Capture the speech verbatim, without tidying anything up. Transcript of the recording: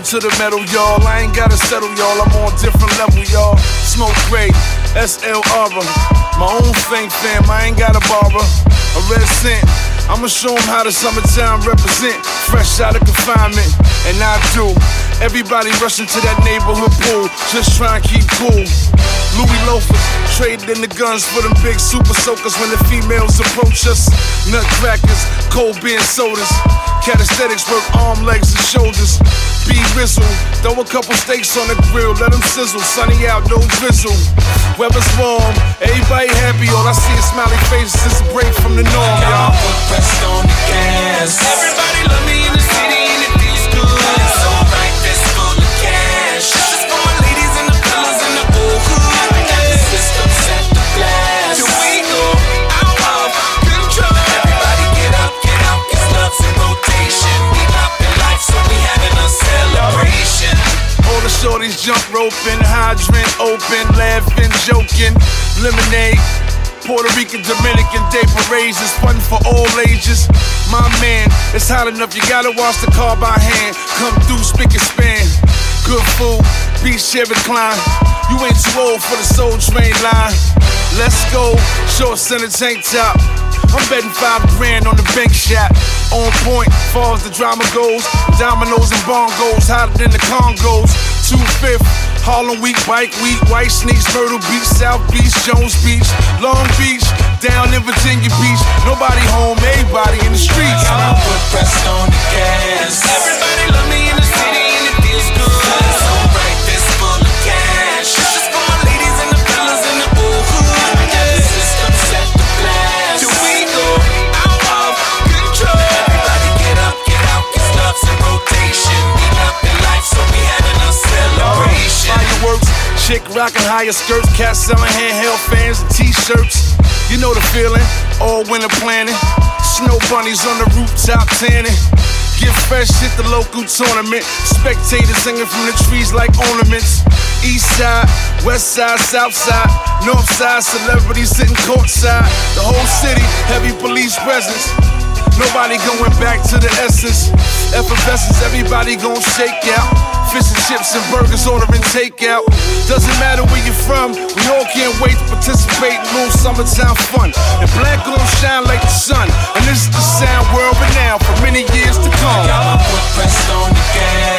to the metal, y'all. I ain't gotta settle, y'all. I'm on different level, y'all. Smoke great, S L R. My own thing, fam. I ain't got a barber. A red cent. I'ma show 'em how the summertime represent. Fresh out of confinement, and I do. Everybody rushing to that neighborhood pool, just try and keep cool. Louis loafers, traded in the guns for them big super soakers when the females approach us. Nutcrackers, cold beer and sodas. Calisthenics work arm, legs, and shoulders. Be Rizzle, throw a couple steaks on the grill, let them sizzle. Sunny out, no drizzle. Weather's warm, everybody happy. All I see is smiley faces. It's a break from the norm, y'all. Pressed on the gas. Everybody love me in the city and it feels good. It's alright, this full of cash. This is for my ladies and the fellas in the old hood. I got the system set to blast. Till we go out of control. Everybody get up, get out, cause love's in rotation. We up in life, so we having a celebration. All the shorties jump roping, hydrant open, laughing, joking. Lemonade, Puerto Rican, Dominican Day parades is fun for all ages. My man, it's hot enough, you gotta wash the car by hand. Come through, spick and span. Good food, beach chair recline. You ain't too old for the Soul Train line. Let's go, shorts and a tank top. I'm betting five grand on the bank shot. On point, far as the drama goes. Dominoes and bongos, hotter than the Congos. Two-fifth, Harlem Week, Bike Week, White Sneaks, Myrtle Beach, South Beach, Jones Beach, Long Beach, down in Virginia Beach. Nobody home, everybody in the streets. Got my foot pressed on the gas. Everybody love me in the city and it feels good. It's alright, this full of cash. This is for my ladies and the fellas in the old hood. I got the system set to blast. Till we go out of control. Everybody get up, get out, cause love's in rotation. We up in life, so we having a celebration. Fireworks, chick rocking higher skirts, cats selling handheld fans and t-shirts. You know the feeling, all winter planning. Snow bunnies on the rooftop tanning. Get fresh at the local tournament. Spectators singing from the trees like ornaments. East side, west side, south side, north side, celebrities sitting courtside. The whole city, heavy police presence. Nobody going back to the essence. Effervescence, everybody gon' shake out. Fish and chips and burgers ordering takeout. Doesn't matter where you're from, we all can't wait to participate in a little summertime fun. And black gon' shine like the sun. And this is the sound world renowned for many years to come. Got my foot pressed on the gas.